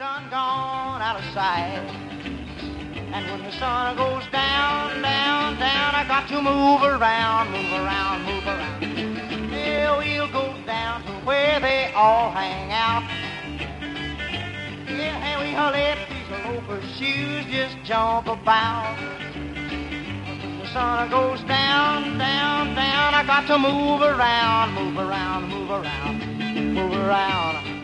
done gone out of sight. And when the sun goes down, down, down, I got to move around, move around, move around. Yeah, we'll go down to where they all hang out. Yeah, and we'll let these loafers' shoes just jump about. When the sun goes down, down, down, I got to move around, move around, move around, move around.